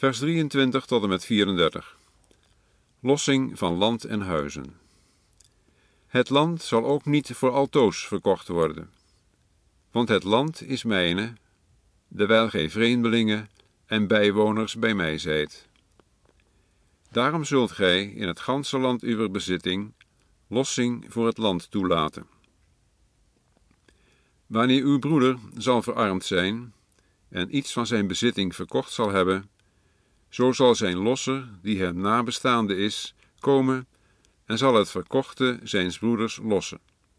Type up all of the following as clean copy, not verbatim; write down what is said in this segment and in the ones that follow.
Vers 23 tot en met 34. Lossing van land en huizen. Het land zal ook niet voor altoos verkocht worden. Want het land is mijne, dewijl gij vreemdelingen en bijwoners bij mij zijt. Daarom zult gij in het ganse land uwer bezitting lossing voor het land toelaten. Wanneer uw broeder zal verarmd zijn en iets van zijn bezitting verkocht zal hebben, zo zal zijn losser, die hem nabestaande is, komen en zal het verkochte zijns broeders lossen.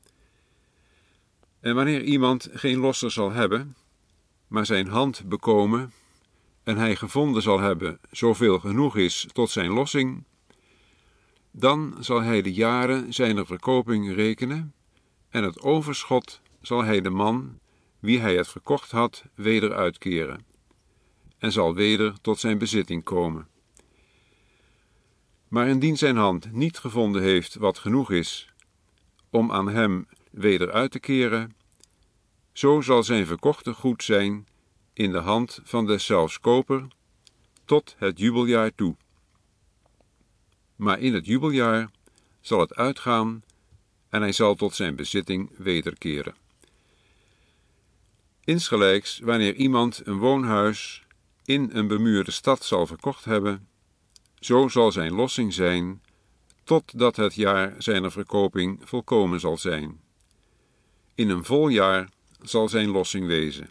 En wanneer iemand geen losser zal hebben, maar zijn hand bekomen, en hij gevonden zal hebben zoveel genoeg is tot zijn lossing, dan zal hij de jaren zijner verkoping rekenen, en het overschot zal hij de man, wie hij het verkocht had, weder uitkeren, en zal weder tot zijn bezitting komen. Maar indien zijn hand niet gevonden heeft wat genoeg is, om aan hem weder uit te keren, zo zal zijn verkochte goed zijn in de hand van deszelfs koper, tot het jubeljaar toe. Maar in het jubeljaar zal het uitgaan en hij zal tot zijn bezitting wederkeren. Insgelijks, wanneer iemand een woonhuis in een bemuurde stad zal verkocht hebben, zo zal zijn lossing zijn, totdat het jaar zijner verkoping volkomen zal zijn. In een vol jaar zal zijn lossing wezen.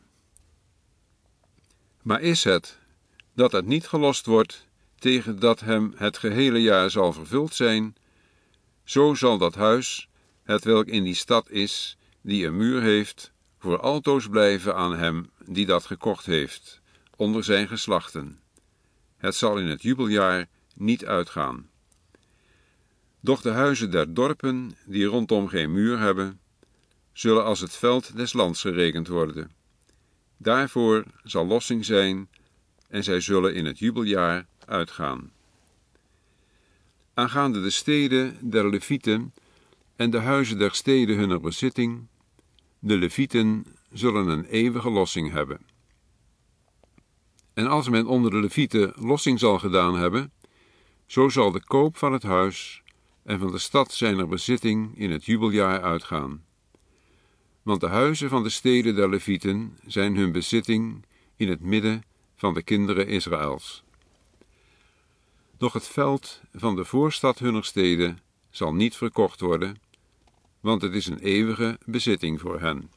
Maar is het dat het niet gelost wordt, tegen dat hem het gehele jaar zal vervuld zijn, zo zal dat huis, hetwelk in die stad is, die een muur heeft, voor altoos blijven aan hem die dat gekocht heeft, onder zijn geslachten. Het zal in het jubeljaar niet uitgaan. Doch de huizen der dorpen, die rondom geen muur hebben, zullen als het veld des lands gerekend worden. Daarvoor zal lossing zijn, en zij zullen in het jubeljaar uitgaan. Aangaande de steden der Levieten en de huizen der steden hunner bezitting, de Levieten zullen een eeuwige lossing hebben. En als men onder de Levieten lossing zal gedaan hebben, zo zal de koop van het huis en van de stad zijner bezitting in het jubeljaar uitgaan. Want de huizen van de steden der Levieten zijn hun bezitting in het midden van de kinderen Israëls. Doch het veld van de voorstad hunner steden zal niet verkocht worden, want het is een eeuwige bezitting voor hen.